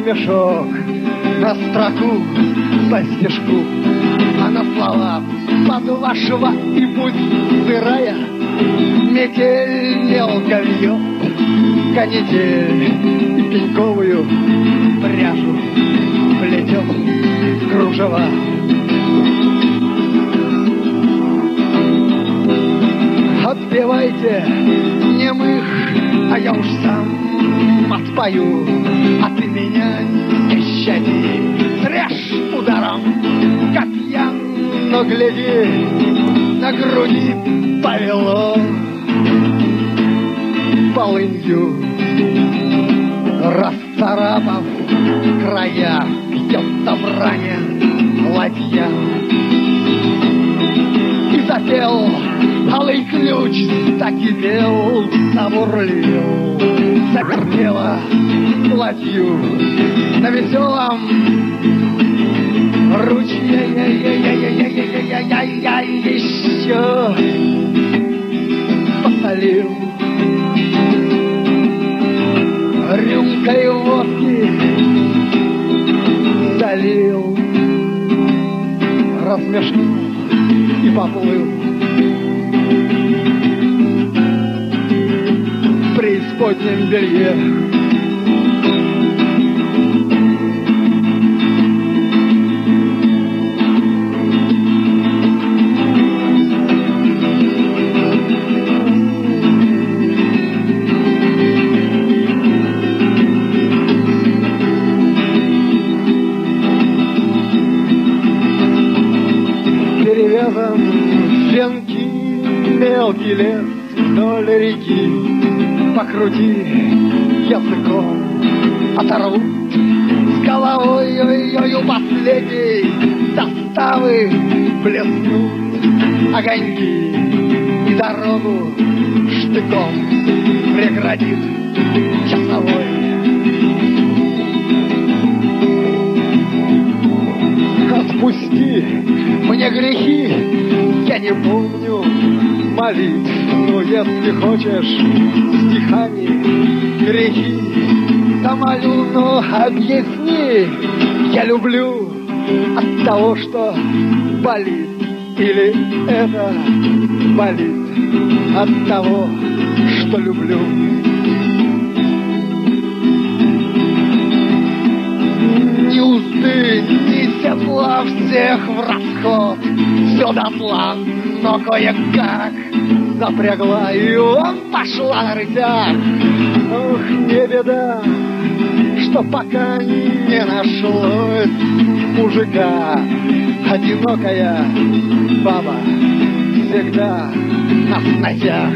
мешок на строку, по стежку, а на слова под вашего и пусть сырая метель мелко вьет канитель и пеньковую пряжу плетет кружева. Отпевайте немых, а я уж сам отпою, а ты меня не щади, срежь ударом копья, но гляди, на груди повело полынью, расцарапав края, бьется в ране ладья. И запел алый ключ, закипел, забурлил, закипела ладью на веселом ручье. Я еще посолил рюмкой водки, долил, размешал и поплыл в преисподнем белье. Венки, мелкий лес вдоль реки, покрути языком, оторвут с головой ой-ой-ой, последней заставы блеснут огоньки, и дорогу штыком преградит часовой. Отпусти мне грехи, я не помню молитв, но если хочешь стихами грехи, то молю, но объясни, я люблю от того, что болит, или это болит от того, что люблю. Ни узды, ни седла, всех в расход, все дотла, но кое-как запрягла, и он пошла на рысях. Ох, не беда, что пока не нашлось мужика. Одинокая баба всегда на сносях.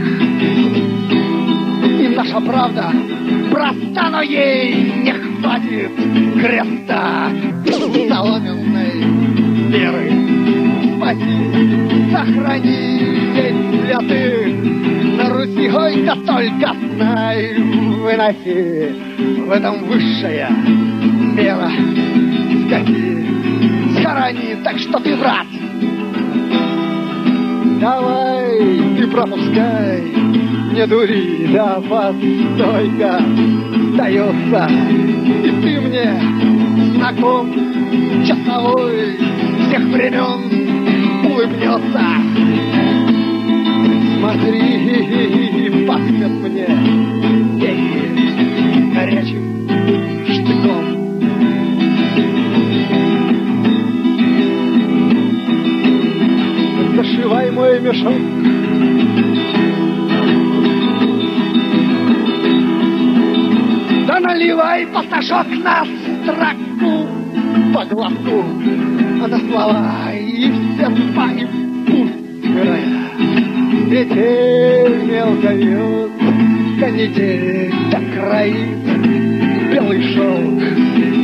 И наша правда проста, но ей не хватит креста соломенной веры. Спаси, сохрани, ведь святых на Руси, ой, да только знай, выноси в этом высшая мера. Скати, схорони, так что ты, брат, давай, ты пропускай, не дури, да постойка дается. И ты мне знаком, часовой всех времен улыбнется. Смотри, пахнет мне веки горячим штыком. Зашивай мой мешок. Да наливай пасташок на строку, по глазку, а на слова и все спали пусть сырая. Метель мелко вьет, канитель до краит, белый шелк